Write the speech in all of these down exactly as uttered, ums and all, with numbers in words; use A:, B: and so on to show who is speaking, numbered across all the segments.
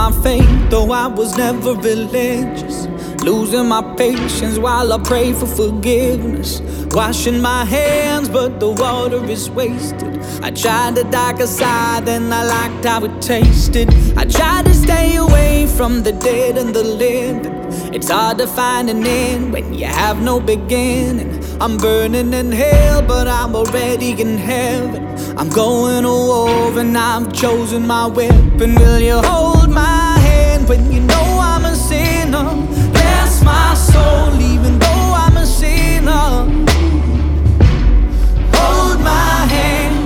A: my faith, though I was never religious. Losing my patience while I pray for forgiveness. Washing my hands, but the water is wasted. I tried the darker side, and I liked how it tasted. I tried to stay away from the dead and the living. It's hard to find an end when you have no beginning. I'm burning in hell, but I'm already in heaven. I'm going to war and I've chosen my weapon. Will you hold my hand when you know I'm a sinner? Bless my soul even though I'm a sinner. Hold my hand.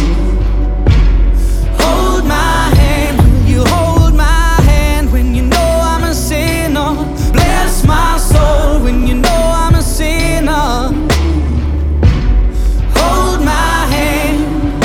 A: Hold my hand. Will you hold my hand when you know I'm a sinner? Bless my soul when you know I'm a sinner. Hold my hand.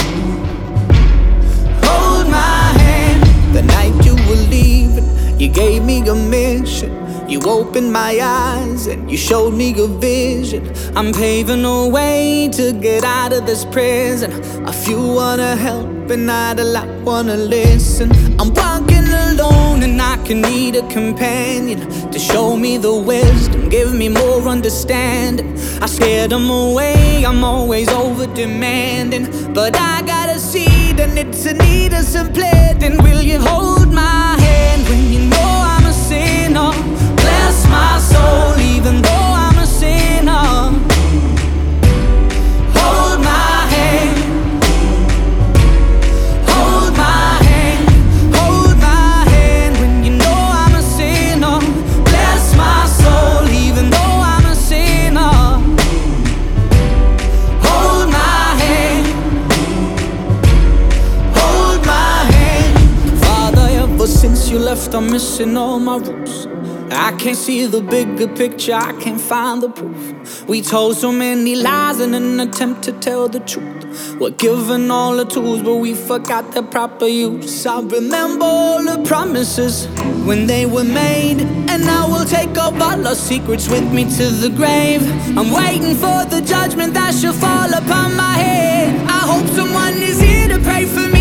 A: Hold my hand. The night you were leaving, you gave me a mission. You opened my eyes and you showed me a vision. I'm paving a way to get out of this prison. A few wanna help and not a lot wanna listen. I'm walking alone and I can need a companion to show me the wisdom, give me more understanding. I scared them away, I'm always over demanding, but I got a seed and it's a need of some planting. Will you hold my hand when you know I'm a sinner? Bless my soul even though I'm a sinner. Hold my hand. Hold my hand. Hold my hand when you know I'm a sinner. Bless my soul even though I'm a sinner. Hold my hand. Hold my hand. Father, ever since you left I'm missing all my roots. I can't see the bigger picture, I can't find the proof. We told so many lies in an attempt to tell the truth. We're given all the tools, but we forgot the proper use. I remember all the promises when they were made, and I will take up all our secrets with me to the grave. I'm waiting for the judgment that shall fall upon my head. I hope someone is here to pray for me.